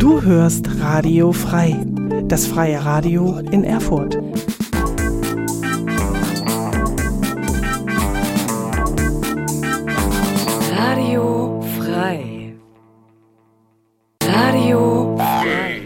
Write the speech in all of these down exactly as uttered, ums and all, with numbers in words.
Du hörst Radio Frei, das freie Radio in Erfurt. Radio Frei. Radio Frei.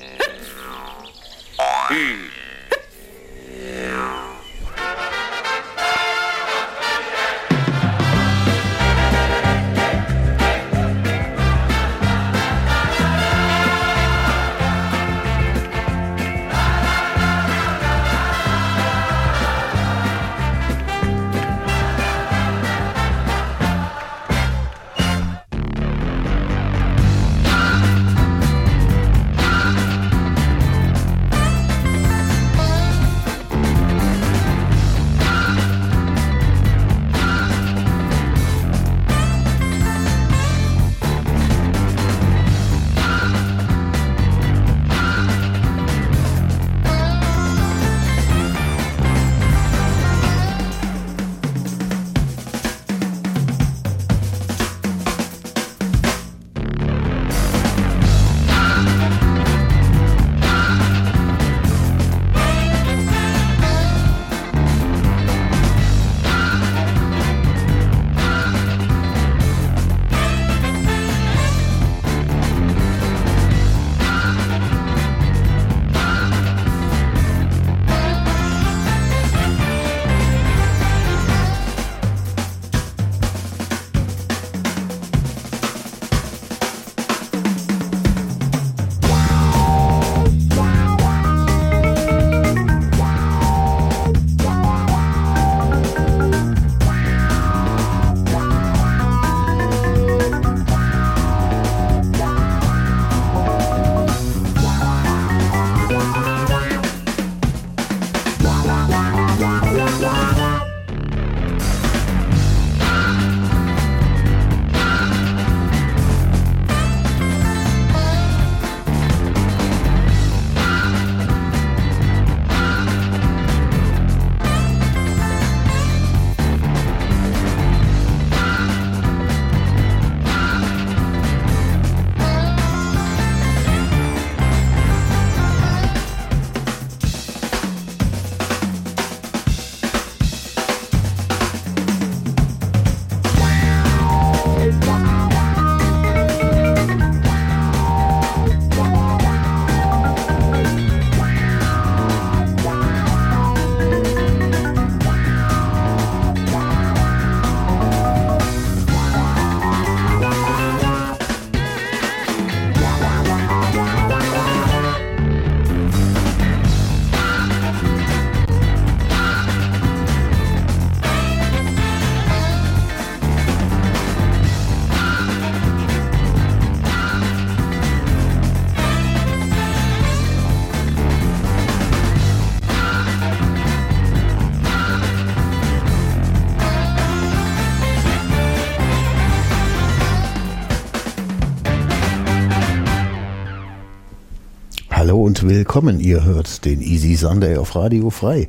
Und willkommen, ihr hört den Easy Sunday auf Radio Frei.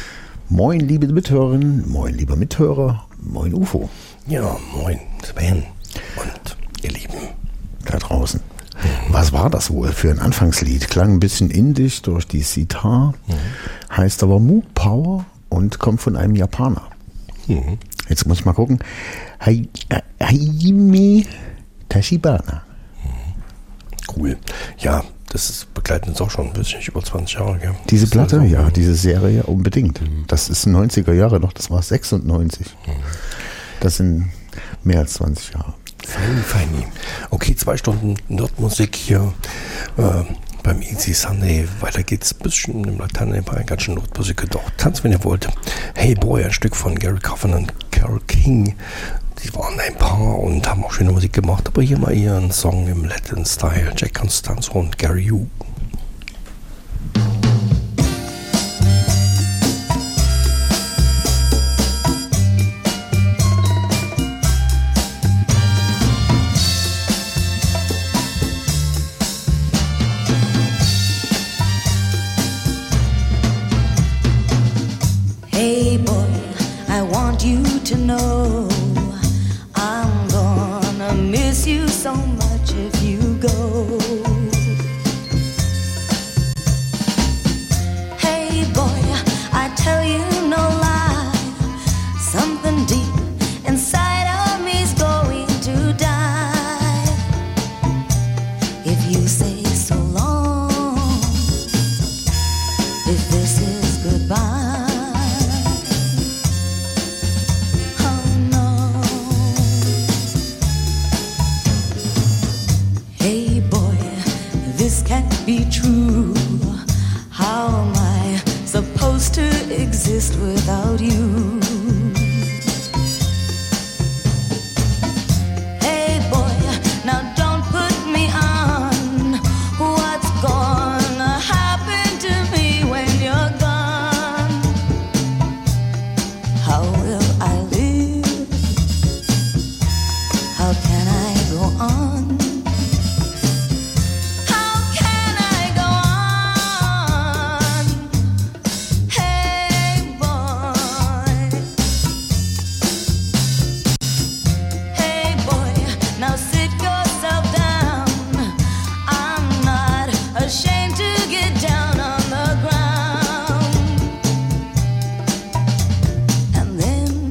Moin, liebe Mithörerinnen, moin, lieber Mithörer, moin, U F O. Ja, moin, Sven und ihr Lieben da draußen. Mhm. Was war das wohl für ein Anfangslied? Klang ein bisschen indisch durch die Sitar, mhm. heißt aber Moog Power und kommt von einem Japaner. Mhm. Jetzt muss ich mal gucken. Hajime Tachibana. Mhm. Cool. Ja, das ist, begleitet uns auch schon ein bisschen, über zwanzig Jahre. Gell? Diese Platte, also, ja, diese Serie unbedingt. Mhm. Das ist neunziger Jahre noch, das war sechsundneunzig. Mhm. Das sind mehr als zwanzig Jahre. Feini, feini. Okay, zwei Stunden Nerdmusik hier äh, beim Easy Sunday. Weiter geht's ein bisschen im Latein, ein ganz schön Nerdmusik. Doch, tanzt, wenn ihr wollt. Hey Boy, ein Stück von Gary Coffin und Carole King. Die waren ein Paar und haben auch schöne Musik gemacht. Aber hier mal ihren Song im Latin-Style. Jack Constanzo und Gary Yu. Hey boy, I want you to know I'm gonna miss you so much if you go. will I live? How can I go on? How can I go on? Hey boy, hey boy, now sit yourself down. I'm not ashamed to get down on the ground. And then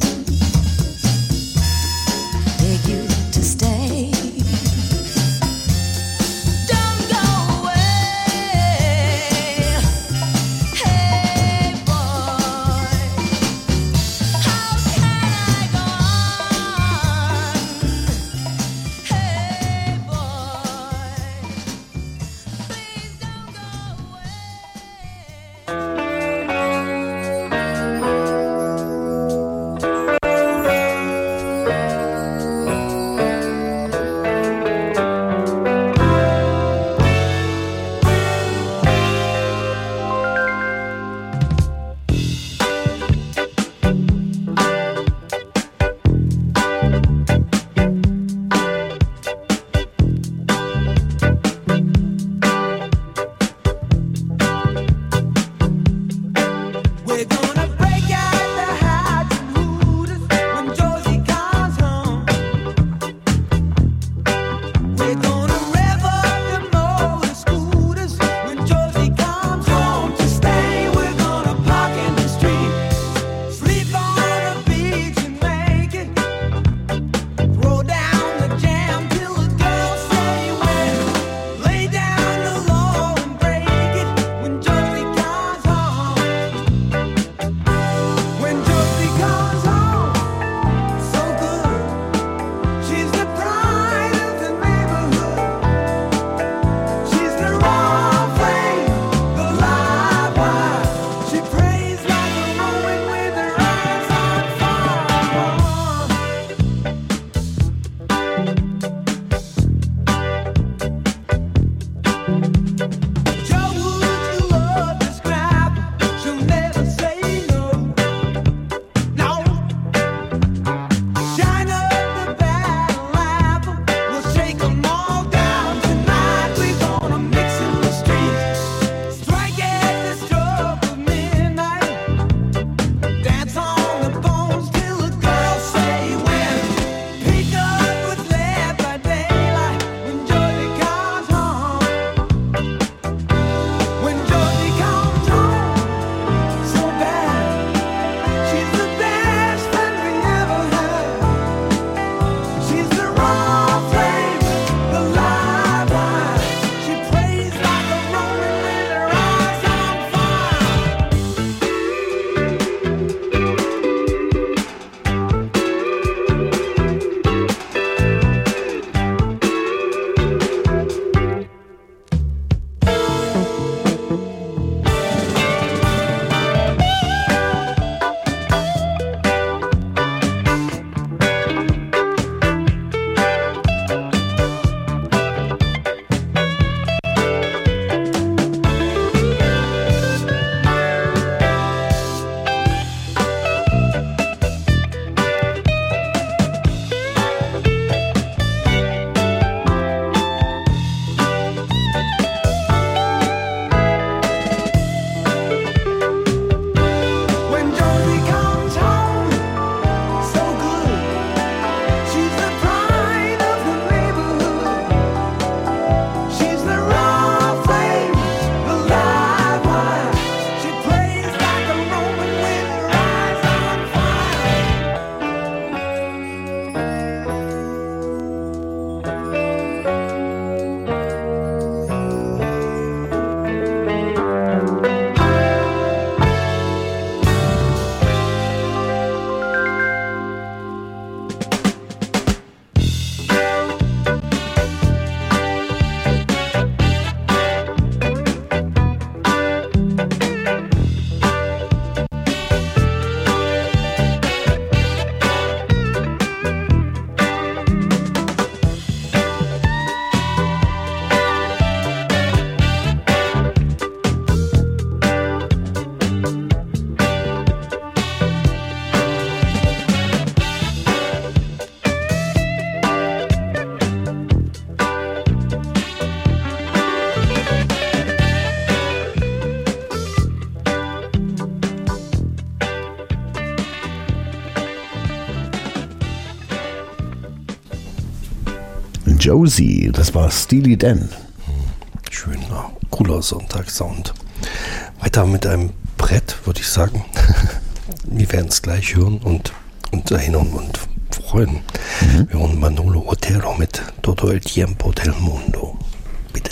Josie, das war Steely Dan. Schöner, cooler Sonntagssound. Weiter mit einem Brett, würde ich sagen. Wir werden es gleich hören und uns erinnern und freuen. Mhm. Wir hören Manolo Otero mit Todo el Tiempo del Mundo. Bitte.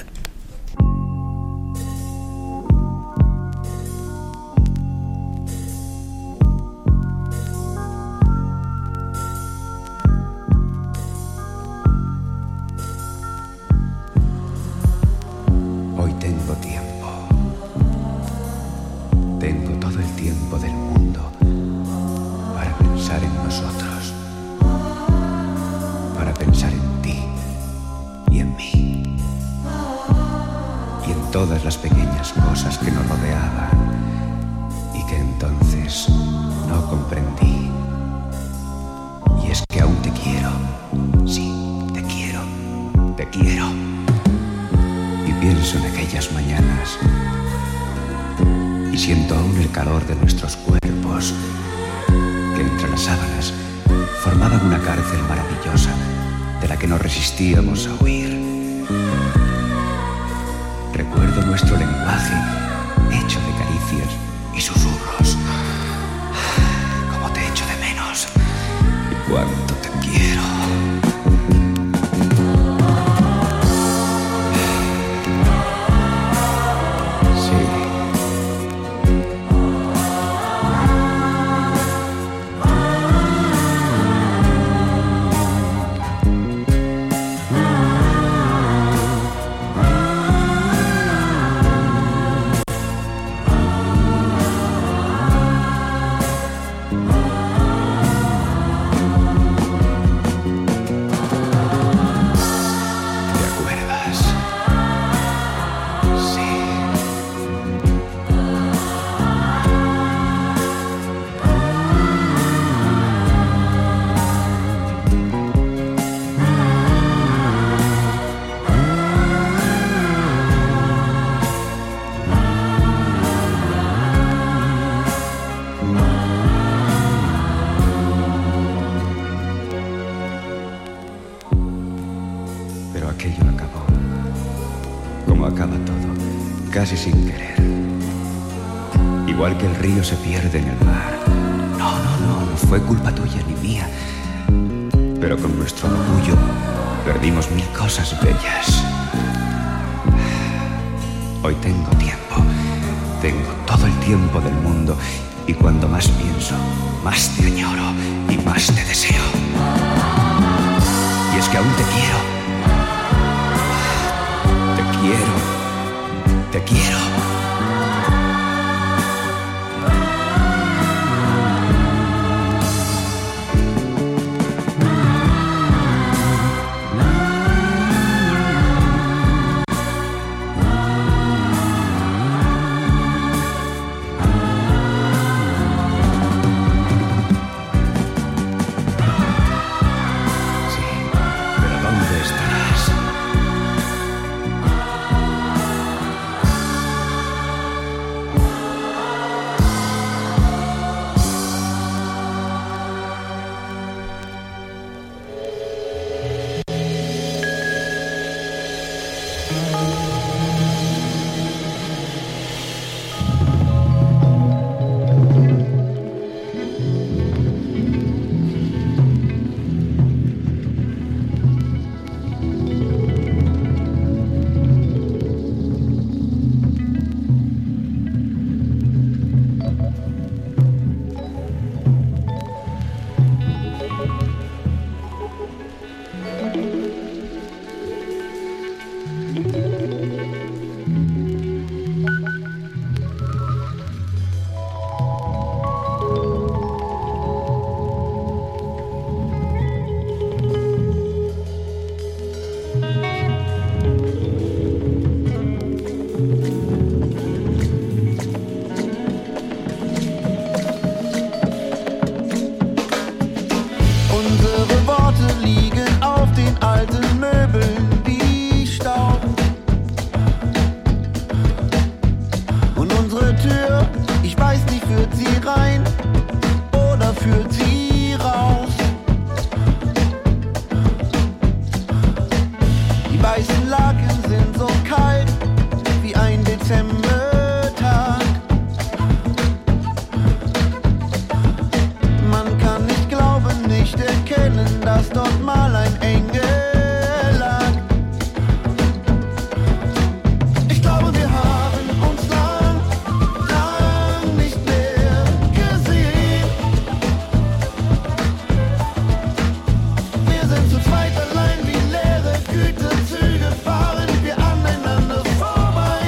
Hoy tengo tiempo. Tengo todo el tiempo del mundo para pensar en nosotros, para pensar en ti y en mí, y en todas las pequeñas cosas que nos rodeaban y que entonces no comprendí. Y es que aún te quiero, sí, te quiero, te quiero. Y pienso en aquellas mañanas y siento aún el calor de nuestros cuerpos que entre las sábanas formaban una cárcel maravillosa de la que no resistíamos a huir. Recuerdo nuestro lenguaje hecho de caricias y susurros. Cómo te echo de menos y cuánto te quiero. Casi sin querer. Igual que el río se pierde en el mar. No, no, no, no fue culpa tuya ni mía. Pero con nuestro orgullo perdimos mil cosas bellas. Hoy tengo tiempo. Tengo todo el tiempo del mundo. Y cuando más pienso, más te añoro y más te deseo. Y es que aún te quiero. Te quiero. Te quiero. Sí, pero ¿dónde estarás? dort mal ein Engel lag. Ich glaube, wir haben uns lang, lang nicht mehr gesehen. Wir sind zu zweit allein wie leere Güterzüge, fahren wir aneinander vorbei.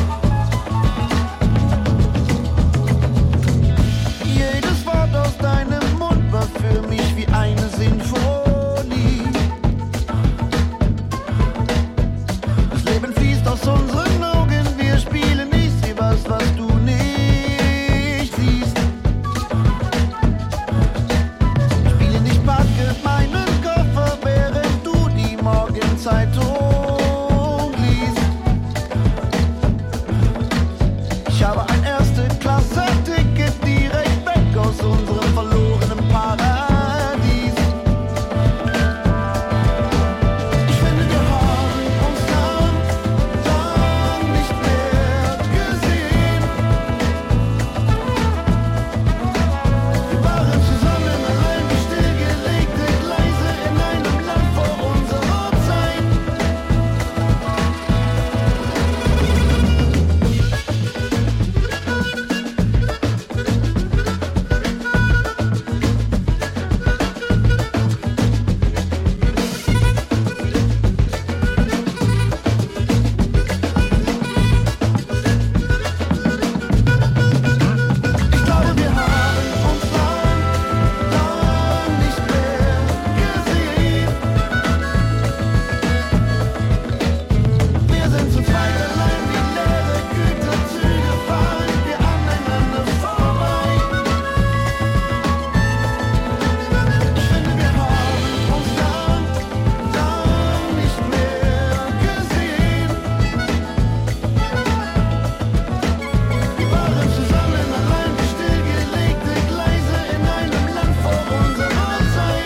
Jedes Wort aus deinem Mund war für mich wie eine Sinfonie. Das Leben fließt aus unseren Augen, wir spielen nicht, sieh was, was du nicht siehst. Spiele nicht, packe meinen Koffer, während du die Morgenzeitung liest. Ich habe ein Erste-Klasse-Ticket direkt weg aus unserem verlorenen Paradies. Ich finde, wir haben uns lang, lang nicht mehr gesehen. Wir waren zusammen allein wie stillgelegte Gleise in einem Land vor unserer Zeit. Ich glaube, wir haben uns lang, lang nicht mehr gesehen. Wir sind zu zweit allein wie leere Güterzüge, fahren wir aneinander vorbei. Ich finde, wir haben uns lang, lang nicht mehr gesehen. Wir waren zusammen allein wie stillgelegte Gleise in einem Land vor unserer Zeit.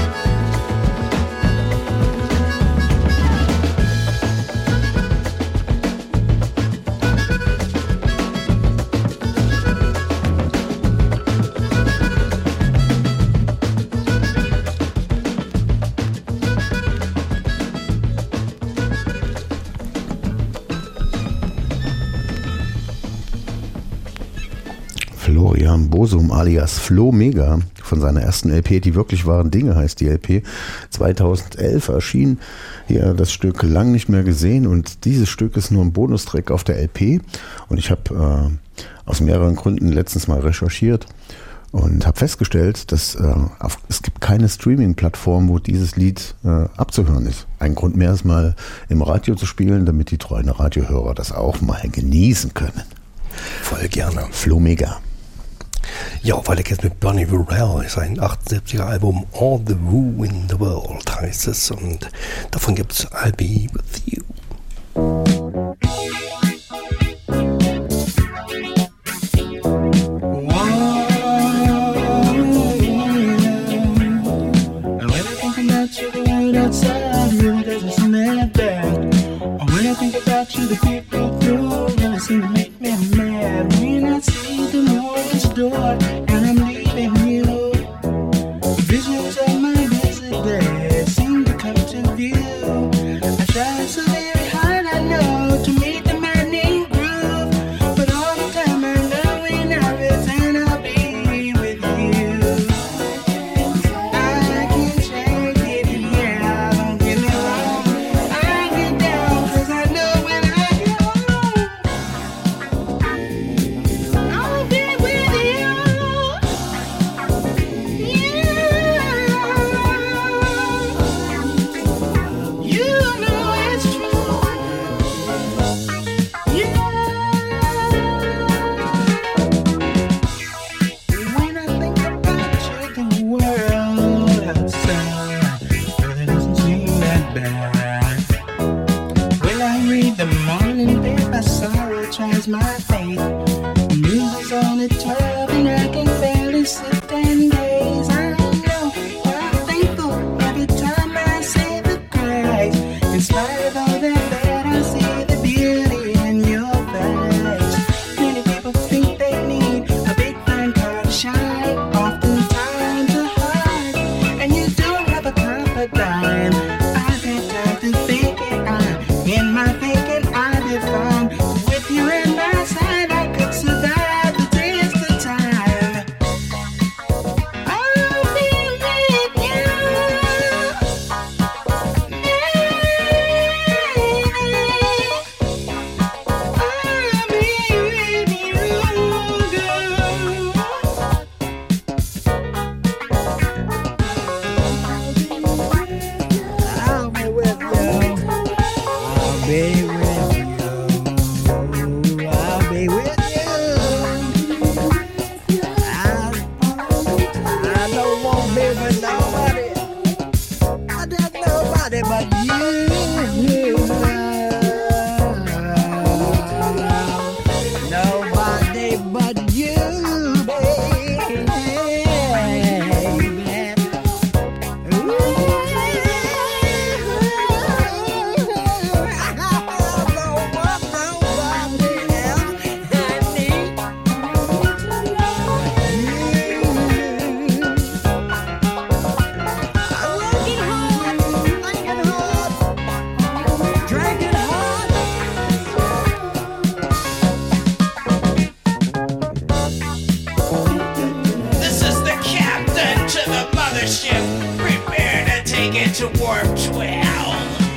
Florian Bosum alias Flo Mega von seiner ersten L P, die wirklich wahren Dinge heißt die L P, zweitausendelf erschien hier das Stück Lang nicht mehr gesehen, und dieses Stück ist nur ein Bonustrack auf der L P, und ich habe äh, aus mehreren Gründen letztens mal recherchiert und habe festgestellt, dass äh, auf, es gibt keine Streaming-Plattform, wo dieses Lied äh, abzuhören ist. Ein Grund mehr ist mal im Radio zu spielen, damit die treuen Radiohörer das auch mal genießen können. Voll gerne. Flo Mega. Ja, weiter geht's mit Bonnie Burrell, sein achtundsiebziger Album All the Woo in the World heißt es, und davon gibt's I'll Be With You. And when I think about you, the world outside really doesn't seem that bad. And when I think about you, the people through really seem to make me mad. When I see the mortgage door and I'm leaving you, visions of my visit there seem to come to view. I try so baby, nobody. I don't nobody but you. Nobody but you, baby. This is the captain to the mothership. Prepare to take it to warp twelve.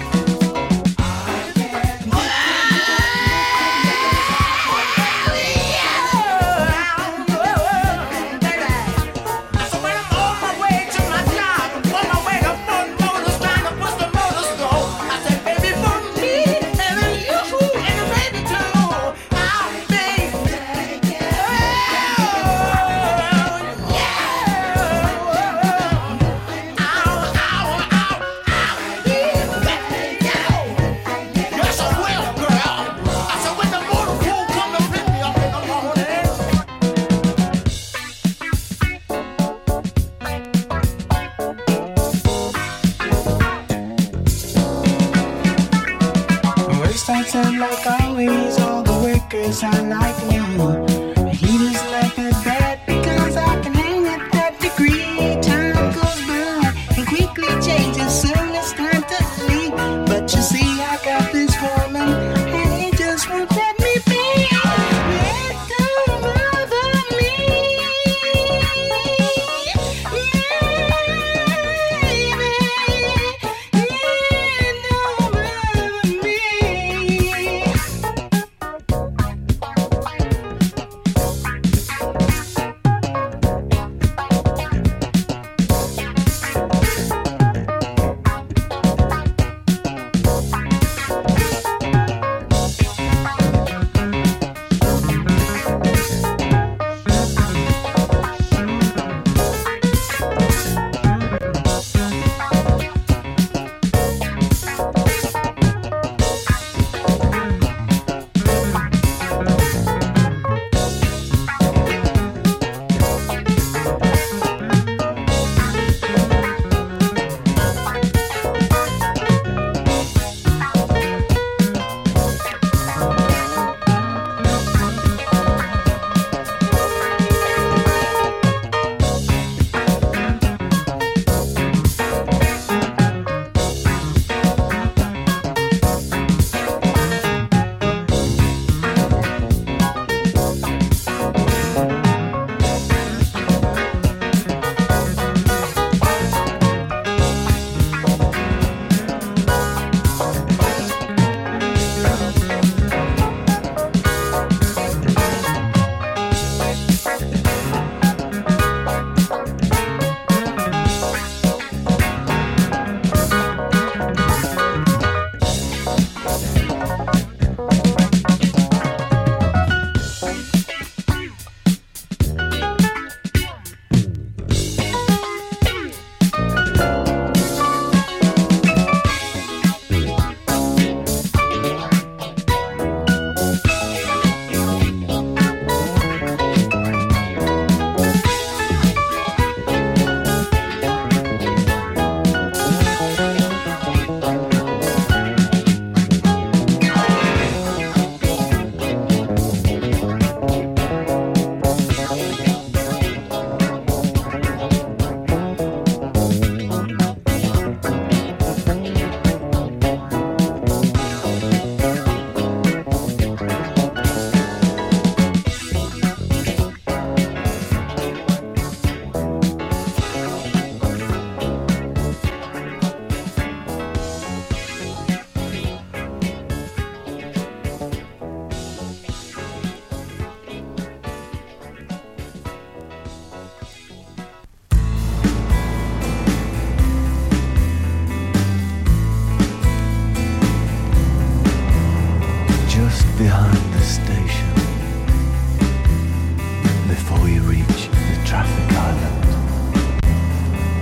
Waste time like always, all the workers are like you. He just left at that because I can hang at that degree. Time goes by and quickly changes, soon it's time to leave. But you see, I got this woman and he just won't let me be. It don't bother me.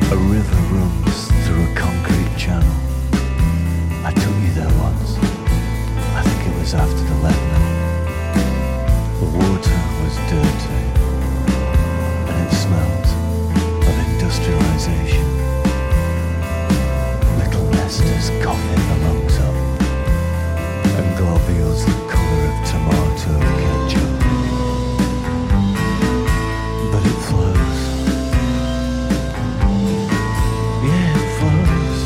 A river runs through a concrete channel. I took you there once. I think it was after the Lebanon. The water was dirty, and it smelled of industrialization. Little nesters coughing the lungs up, and globules the colour of tomato ketchup. But it flows. Yeah, it flows.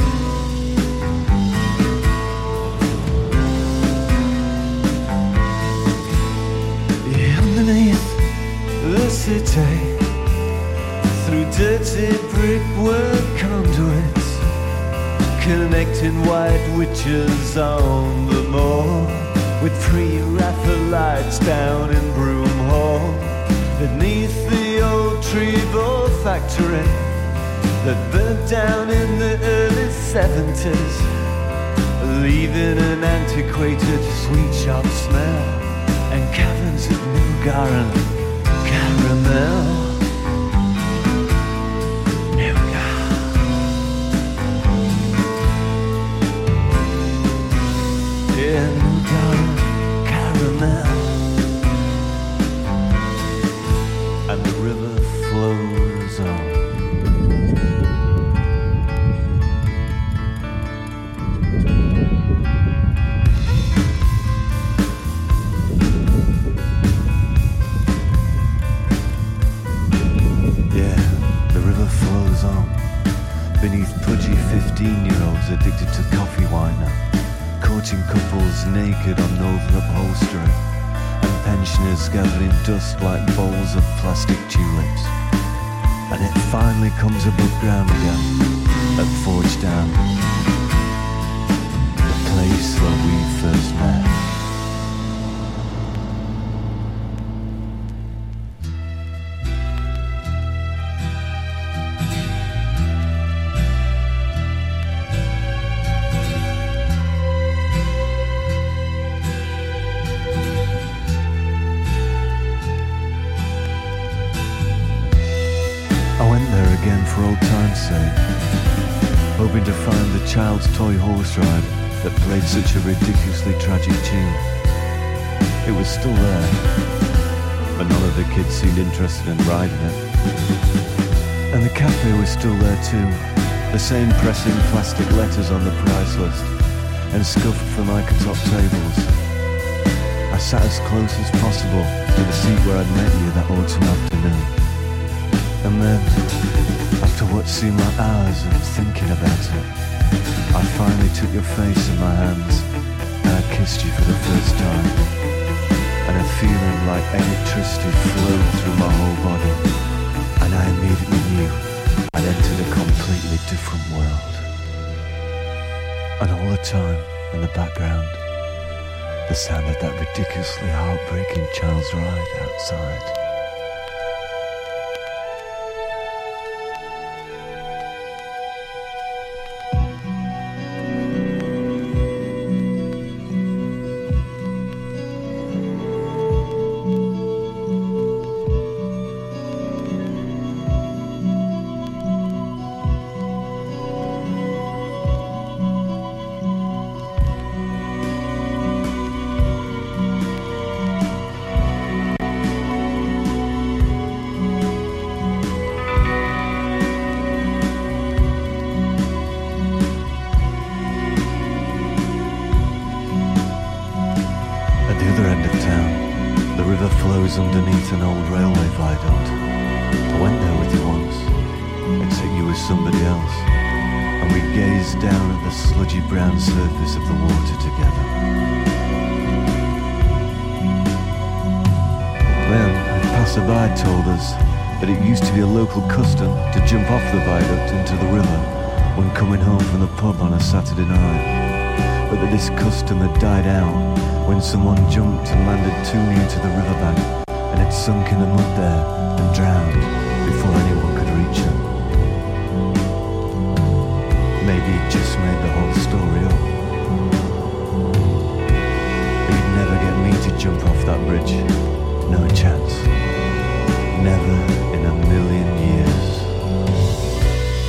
Yeah, underneath the city, through dirty brickwork conduits, connecting white witches on the moor, with pre-Raphaelites down in Broom Hall, beneath the old Trevor factory that burnt down in the early seventies, leaving an antiquated sweet shop smell and caverns of nougat and caramel. Yeah, nougat and caramel. And the river flows on. Yeah, the river flows on. Beneath pudgy fifteen-year-olds addicted to coffee wine, courting couples naked on northern upholstery, and pensioners gathering dust like bowls of plastic tulips. And it finally comes above ground again at Forge Dam, the place where we first met. I went there again for old time's sake, hoping to find the child's toy horse ride that played such a ridiculously tragic tune. It was still there, but none of the kids seemed interested in riding it. And the cafe was still there too, the same pressing plastic letters on the price list, and scuffed formica top tables. I sat as close as possible to the seat where I'd met you that autumn afternoon. And then, after what seemed like hours of thinking about it, I finally took your face in my hands and I kissed you for the first time. And a feeling like electricity flowed through my whole body. And I immediately knew I'd entered a completely different world. And all the time, in the background, the sound of that ridiculously heartbreaking child's ride outside. Underneath an old railway viaduct. I went there with you once, except you were somebody else, and we gazed down at the sludgy brown surface of the water together. Then a passerby told us that it used to be a local custom to jump off the viaduct into the river when coming home from the pub on a Saturday night, but that this custom had died out when someone jumped and landed too near to the riverbank and had sunk in the mud there and drowned before anyone could reach him. Maybe he just made the whole story up. But you'd never get me to jump off that bridge. No chance. Never in a million years.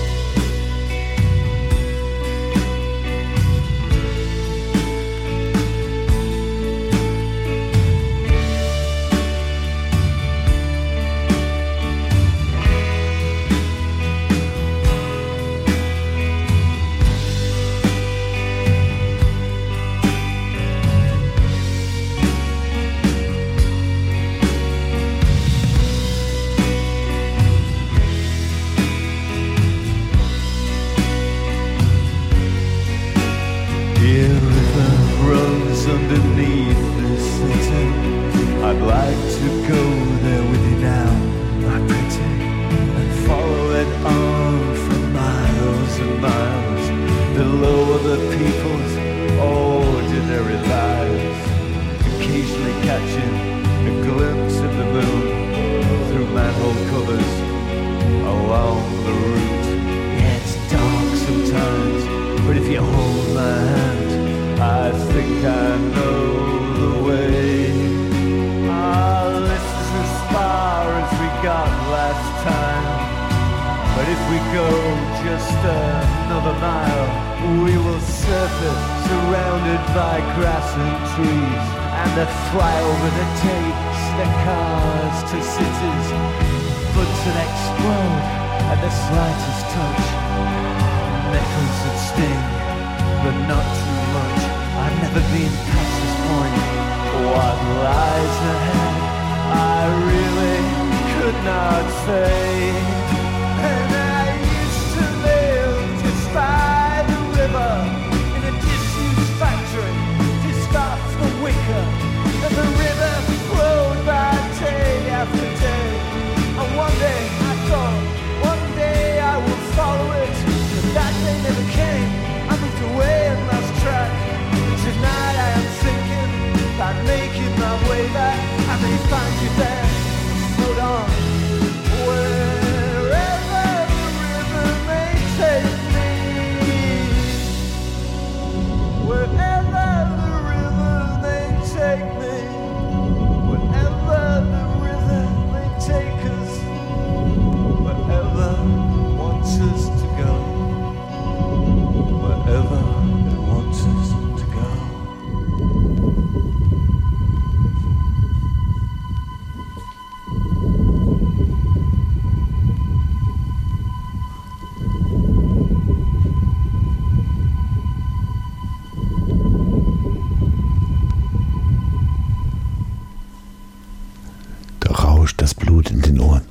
I'd like to go there with you now, my pretty, and follow it on for miles and miles, below the people's ordinary lives, occasionally catching a glimpse of the moon through manhole covers along the route. Yeah, it's dark sometimes, but if you hold my hand, I think I know the way. Ah, this is as far as we got last time, but if we go just another mile, we will surface surrounded by grass and trees, and the flyover that takes the cars to cities. Bullets that explode at the slightest touch, nettles that sting, but not too much. I've never been past this point. What lies ahead, I really could not say. And I used to live just by the river, in a disused factory, just off the wicker, and the river flowed by day after day. And one day I thought, one day I will follow it, but that day never came. I moved away and lost track. Tonight I am thinking about making my way back. I may find you there. Hold on. Wherever the river may take me, wherever the river may take me, wherever the river may take us, wherever it wants us to go, wherever it wants us to go. Da rauscht das Blut in den Ohren.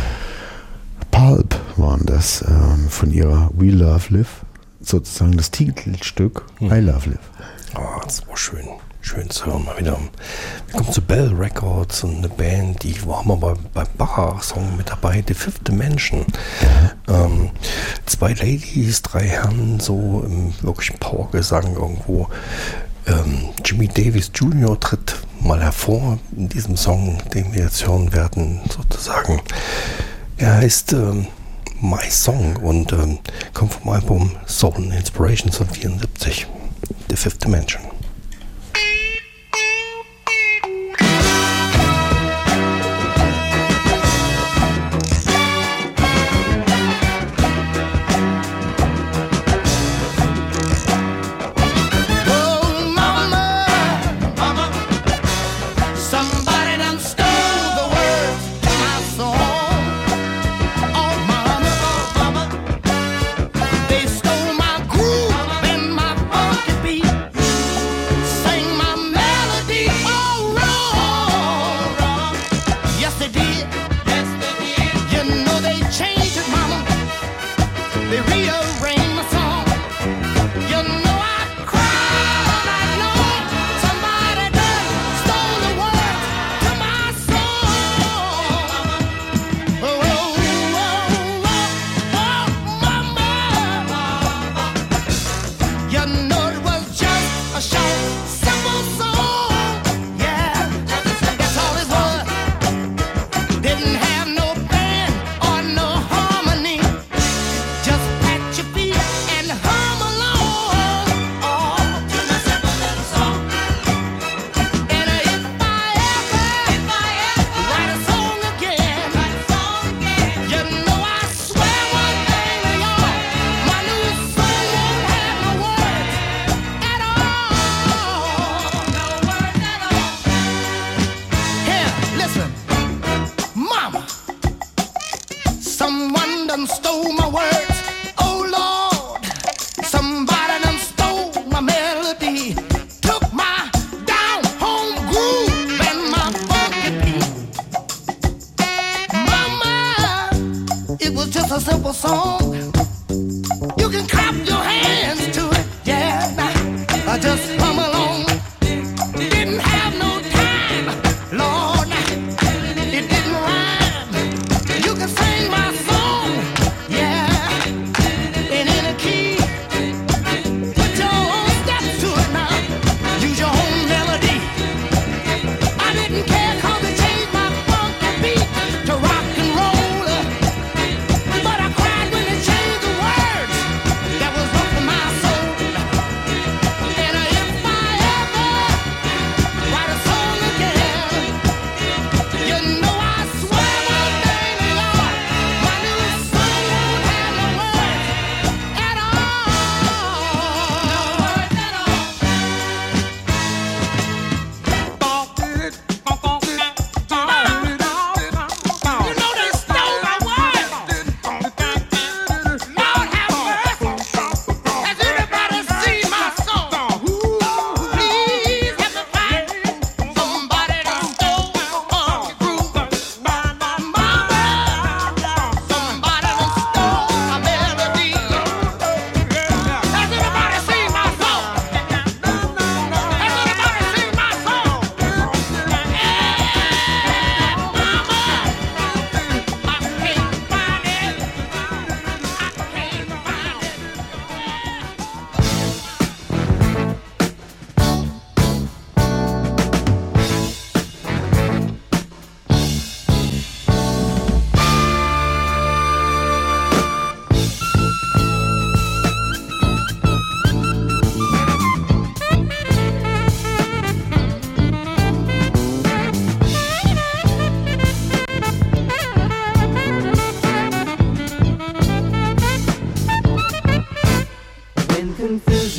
Pulp waren das ähm, von ihrer We Love Live, sozusagen das Titelstück I Love Live. Oh, das war schön. Schön zu hören mal wieder. Wir kommen zu Bell Records und eine Band, die war mal bei, bei Bacher-Song mit dabei, The Fifth Dimension. Ähm, zwei Ladies, drei Herren, so im wirklichen Powergesang irgendwo. Ähm, Jimmy Davis Junior tritt mal hervor in diesem Song, den wir jetzt hören werden, sozusagen. Er heißt ähm, My Song und ähm, kommt vom Album Soul and Inspirations von vierundsiebzig, The Fifth Dimension. Didn't have no band or no harmony, just patch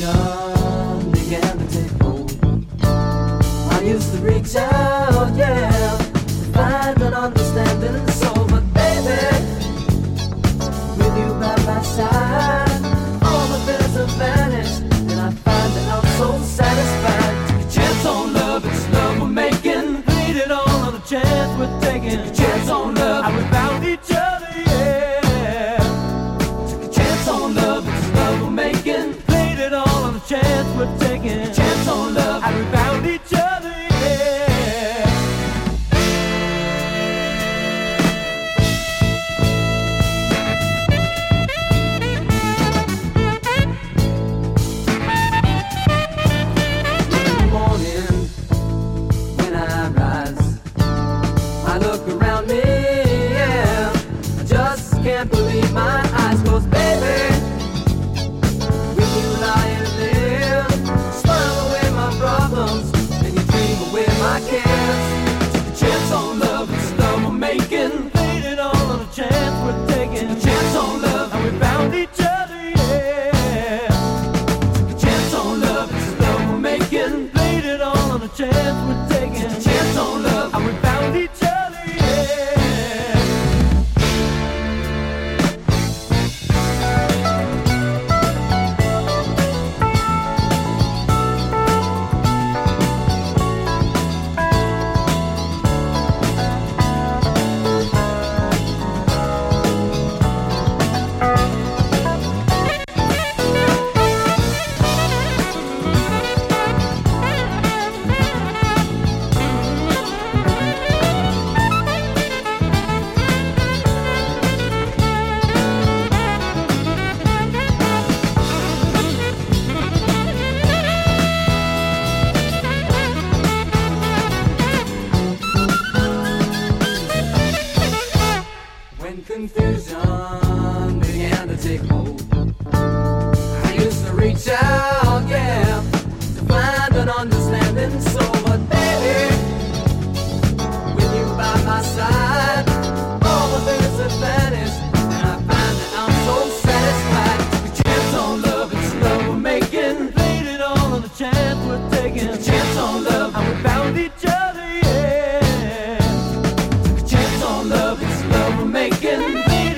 confusion began to take hold. I used to reach out, yeah, to find an understanding soul, but baby, with you by my side, all the fears have vanished, and I find that I'm so satisfied. Take a chance on love, it's love we're making. Lead it on on a chance we're taking. Take a chance on love, how we found each other, yeah. Take a chance on love, it's love we're making. Lead it on on a chance we're taking. Take a chance on love, how we found each other, yeah. Can't believe my eyes, cause baby, with you lying there, smile away my problems, and you dream away my cares. Take a chance on love, it's love we're making. Laid it all on a chance we're taking. Take a chance on love, and we found each other, yeah. Take a chance on love, it's love we're making. Laid it all on a chance we're taking. Take a chance on love, and we found each other. Confusion began to take hold. I used to reach out, yeah, to find an understanding soul, but baby, with you by my side, all the fears have vanished, and I find that I'm so satisfied. Take a chance on love, it's love we're making. Laid it all on the chance we're taking. Take a chance on love, and we found each other, yeah. Take a chance on love, it's love we're making.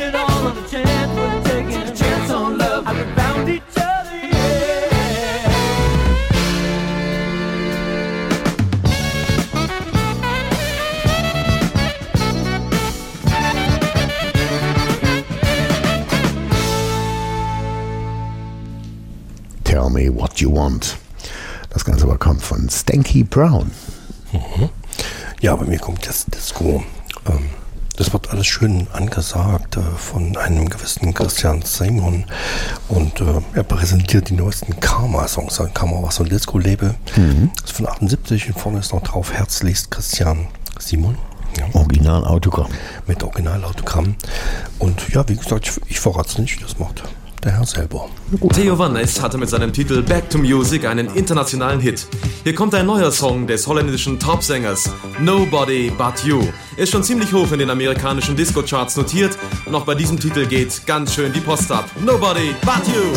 Tell Me What You Want. Das Ganze aber kommt von Stanky Brown. Mhm. Ja, bei mir kommt jetzt Disco. Ähm, das wird alles schön angesagt äh, von einem gewissen Christian Simon. Und äh, er präsentiert die neuesten Karma-Songs. Karma war so ein Disco-Label. Mhm. Das ist von achtundsiebzig und vorne ist noch drauf herzlichst Christian Simon. Ja. Original-Autogramm. Mit Original-Autogramm. Und ja, wie gesagt, ich, ich verrate es nicht, das macht der Herr selber. Theo Van Ness hatte mit seinem Titel Back to Music einen internationalen Hit. Hier kommt ein neuer Song des holländischen Topsängers Nobody But You. Ist schon ziemlich hoch in den amerikanischen Disco-Charts notiert und auch bei diesem Titel geht ganz schön die Post ab. Nobody But You.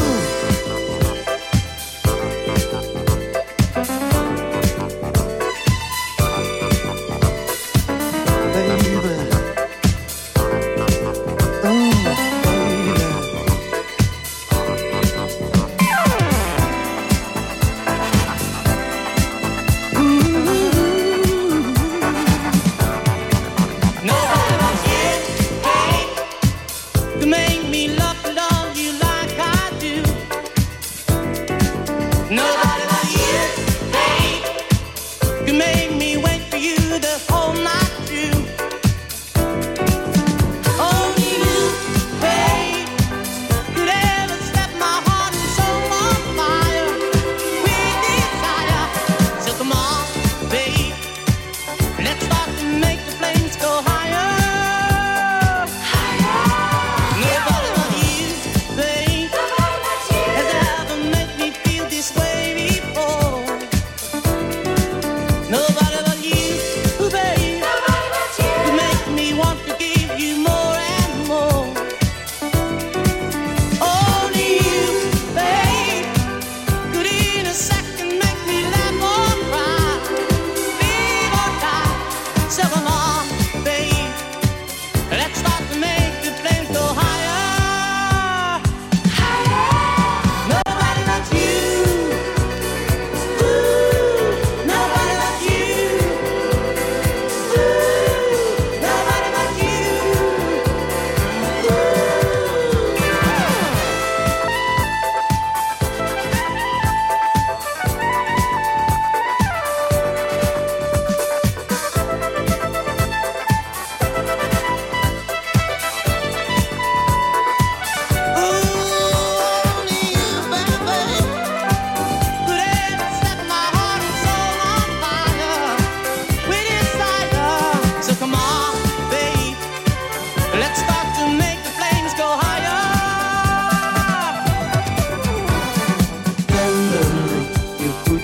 Make me love, love you like I do.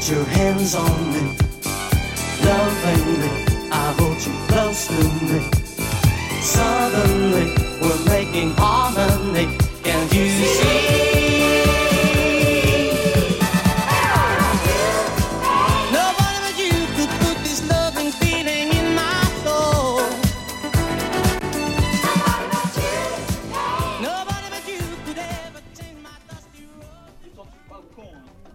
put your hands on me. Lovingly, I hold you close to me. Suddenly, we're making harmony. Can't you see? Nobody but you could put this loving feeling in my soul. Nobody but you could ever change my dusty road.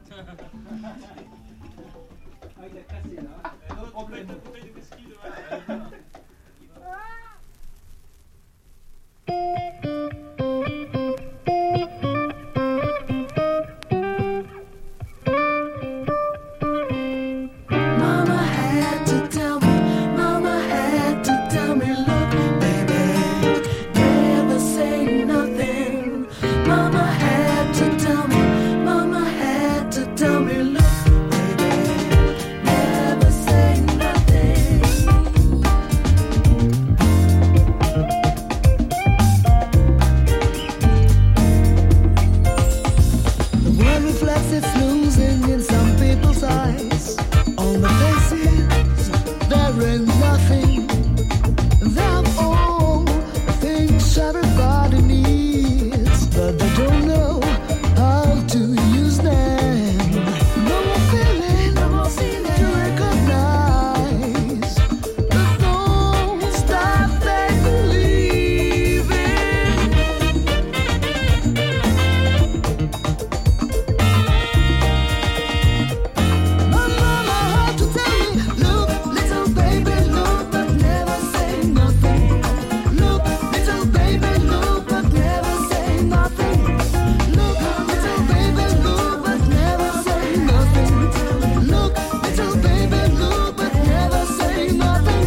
Mama had to tell me, Mama had to tell me, look, baby, never say nothing. Mama had to tell me, Mama had to tell me, look, baby, never say nothing. The world reflects its losing in some people's eyes. On the faces, there is nothing. They're all the things everybody needs, but they don't know how to use them. No more feeling, no more feeling to recognize the thoughts that they believe in. My mama had to tell me, look, little baby, look, but never say nothing. Look, little baby, look, but never say nothing. Look, little baby, look, but never say nothing. Look, little baby, look, but never say nothing.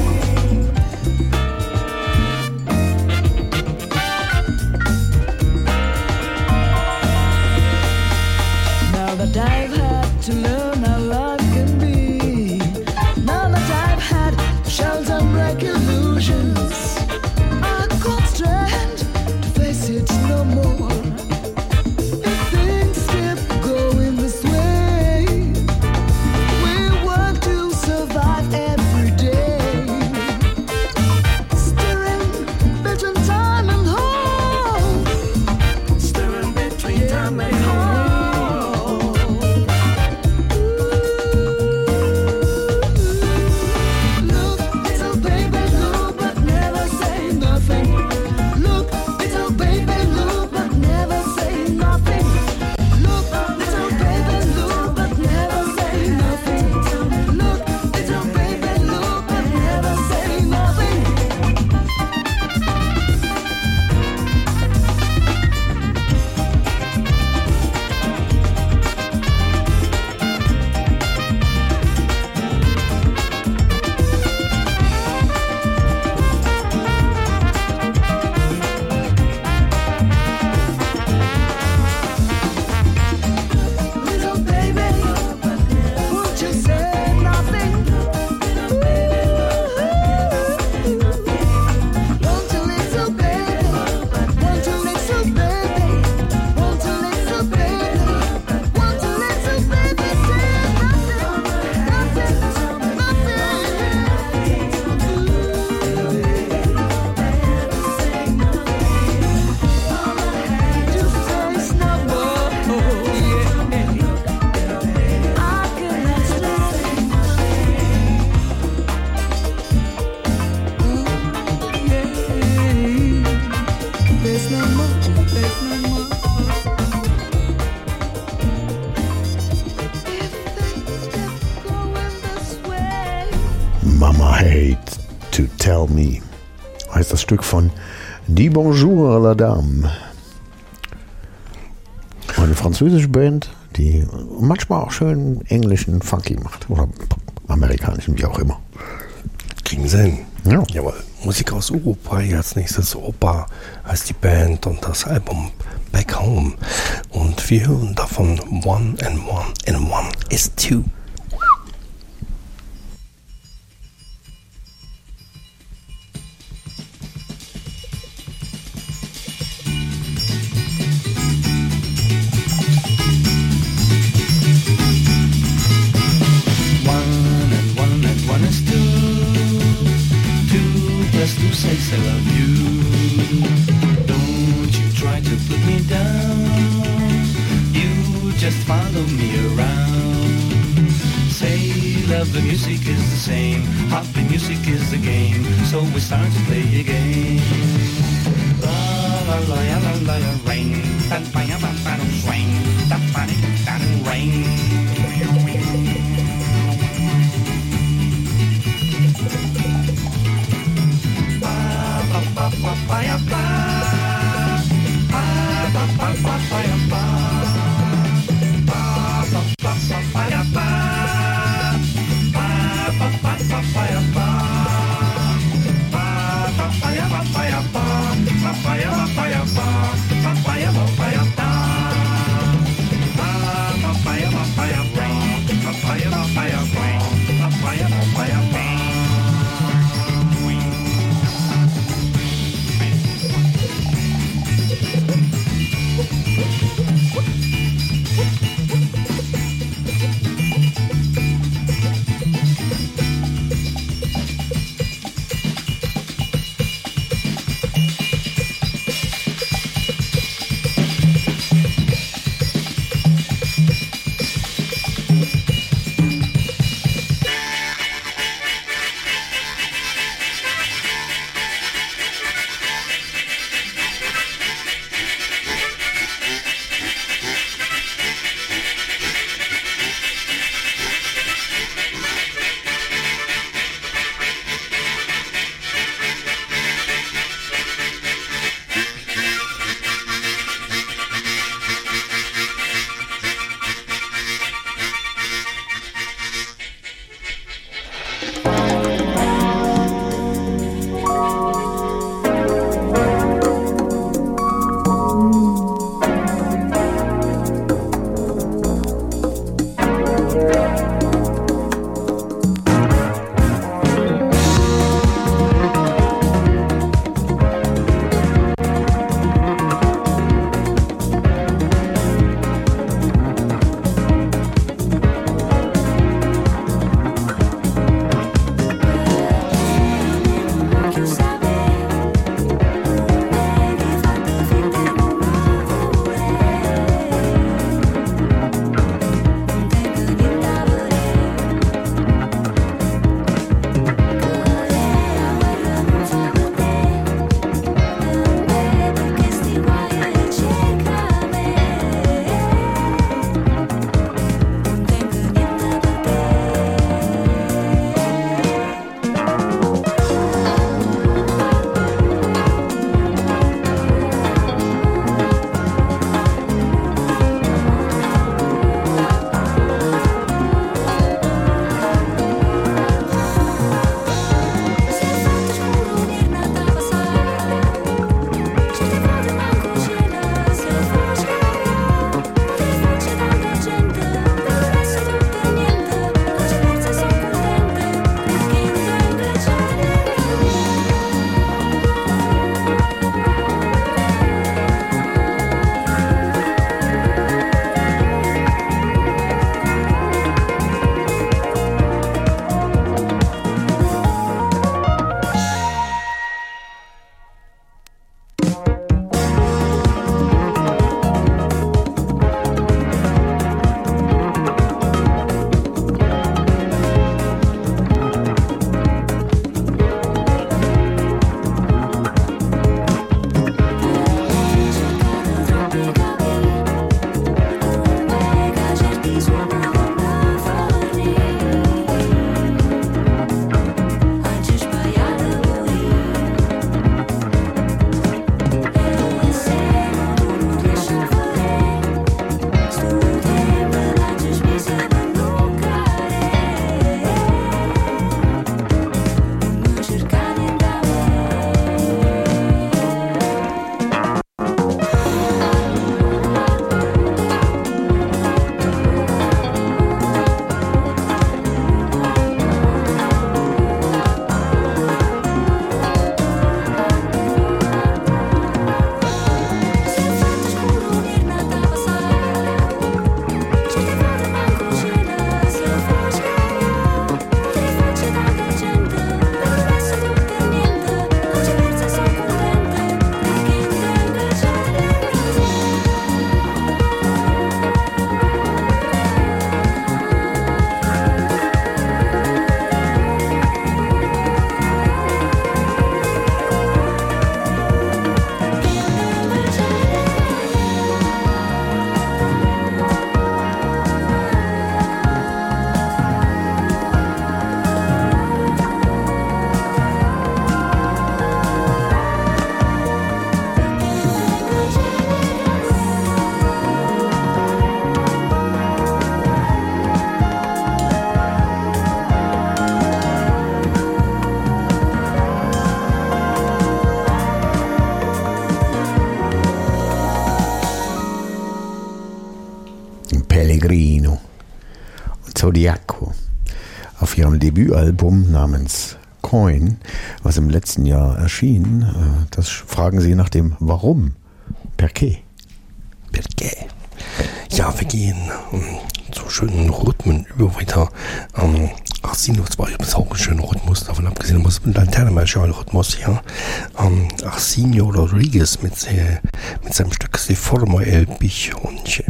Now that I've had to learn how life can be, now that I've had to shout and break illusions, I can't stand to face it no more. If things keep going this way, we work to survive every day. Steering between time and home. Steering between time and home. Look, little baby, look, but never say nothing. Look, little baby, look, but never say nothing. Look, little baby, look, but never say nothing. Look, little baby, look, but never say nothing. Little baby, won't you say nothing? Won't you, little baby? Won't you, little baby? Won't you, little baby? Won't you, little baby, say nothing? Nothing, nothing. You face no more. I cannot stay. There's no more, there's no more. If things keep going this way. Mama Hate to Tell Me heißt das Stück von Die Bonjour la Dame. Eine französische Band, die manchmal auch schön englischen Funky macht. Oder amerikanischen, wie auch immer. Kriegen sie hin. Ja. Jawohl. Musik aus Europa, hier als nächstes Opa heißt die Band und das Album Back Home. Und wir hören davon One and One and One is Two. of the music is the same. Happy music is the game, so we start to play a game. La la la ya la la ya ring, da ba ya ba ba dum swing, da ba di da dum ring. Ba ba ba ba ba ya ba, ba ba ba ba ba ya ba, ba ba ba ba ba ya ba, ba ba ba ba ba ya ba, ba ba ba ya ba ba ya ba, ba ba ya ba ba ya ba, ba ba ya ba ba ya ba. Pellegrino und Zodiaco auf ihrem Debütalbum namens Coin, was im letzten Jahr erschien. Das fragen sie nach dem Warum. Perché? Perché? Ja, wir gehen um, zu schönen Rhythmen über weiter. Um, Arsenio war übrigens auch ein schöner Rhythmus, davon abgesehen, muss ein Laternenmarschall-Rhythmus, ja. Um, Arsenio Rodriguez mit, se, mit seinem Stück Se forma el Bichonche.